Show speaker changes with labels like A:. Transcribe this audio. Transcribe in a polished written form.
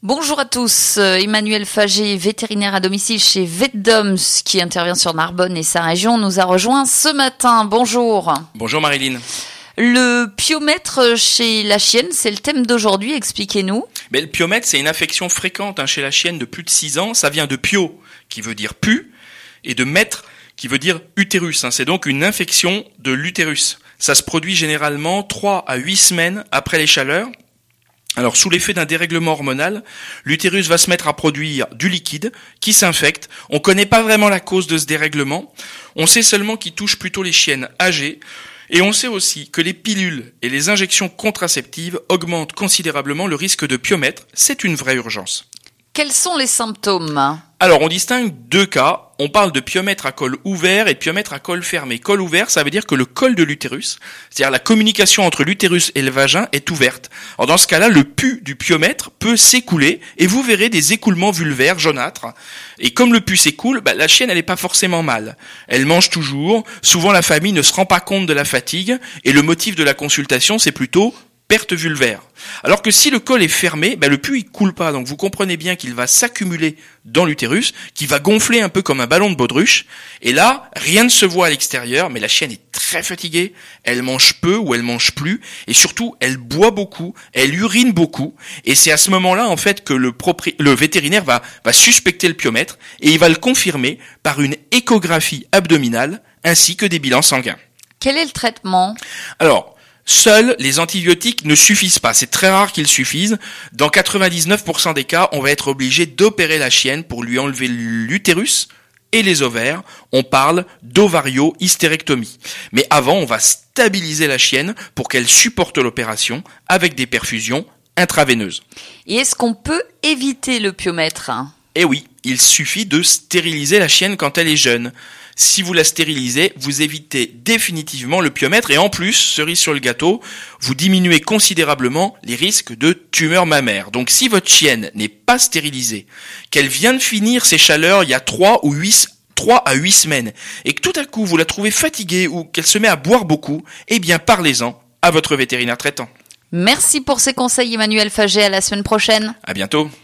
A: Bonjour à tous, Emmanuel Faget, vétérinaire à domicile chez Vetdoms qui intervient sur Narbonne et sa région, nous a rejoint ce matin. Bonjour.
B: Bonjour Marilyn.
A: Le piomètre chez la chienne, c'est le thème d'aujourd'hui, expliquez-nous.
B: Le piomètre, c'est une infection fréquente chez la chienne de plus de 6 ans. Ça vient de pio, qui veut dire pu, et de mètre, qui veut dire utérus. C'est donc une infection de l'utérus. Ça se produit généralement 3 à 8 semaines après les chaleurs. Alors, sous l'effet d'un dérèglement hormonal, l'utérus va se mettre à produire du liquide qui s'infecte. On ne connaît pas vraiment la cause de ce dérèglement. On sait seulement qu'il touche plutôt les chiennes âgées. Et on sait aussi que les pilules et les injections contraceptives augmentent considérablement le risque de piomètre. C'est une vraie urgence.
A: Quels sont les symptômes ?
B: Alors, on distingue 2 cas. On parle de piomètre à col ouvert et de piomètre à col fermé. Col ouvert, ça veut dire que le col de l'utérus, c'est-à-dire la communication entre l'utérus et le vagin, est ouverte. Alors, dans ce cas-là, le pus du piomètre peut s'écouler et vous verrez des écoulements vulvaires jaunâtres. Et comme le pus s'écoule, la chienne, elle n'est pas forcément mal. Elle mange toujours. Souvent, la famille ne se rend pas compte de la fatigue et le motif de la consultation, c'est plutôt perte vulvaire. Alors que si le col est fermé, le pus il coule pas. Donc vous comprenez bien qu'il va s'accumuler dans l'utérus, qu'il va gonfler un peu comme un ballon de baudruche. Et là, rien ne se voit à l'extérieur, mais la chienne est très fatiguée. Elle mange peu ou elle mange plus. Et surtout, elle boit beaucoup, elle urine beaucoup. Et c'est à ce moment-là, en fait, que le vétérinaire va suspecter le piomètre et il va le confirmer par une échographie abdominale ainsi que des bilans sanguins.
A: Quel est le traitement ?
B: Alors, seuls les antibiotiques ne suffisent pas. C'est très rare qu'ils suffisent. Dans 99% des cas, on va être obligé d'opérer la chienne pour lui enlever l'utérus et les ovaires. On parle d'ovario-hystérectomie. Mais avant, on va stabiliser la chienne pour qu'elle supporte l'opération avec des perfusions intraveineuses.
A: Et est-ce qu'on peut éviter le piomètre ?
B: Eh oui, il suffit de stériliser la chienne quand elle est jeune. Si vous la stérilisez, vous évitez définitivement le piomètre et en plus, cerise sur le gâteau, vous diminuez considérablement les risques de tumeurs mammaires. Donc si votre chienne n'est pas stérilisée, qu'elle vient de finir ses chaleurs il y a 3 à 8 semaines et que tout à coup vous la trouvez fatiguée ou qu'elle se met à boire beaucoup, parlez-en à votre vétérinaire traitant.
A: Merci pour ces conseils Emmanuel Faget, à la semaine prochaine.
B: À bientôt.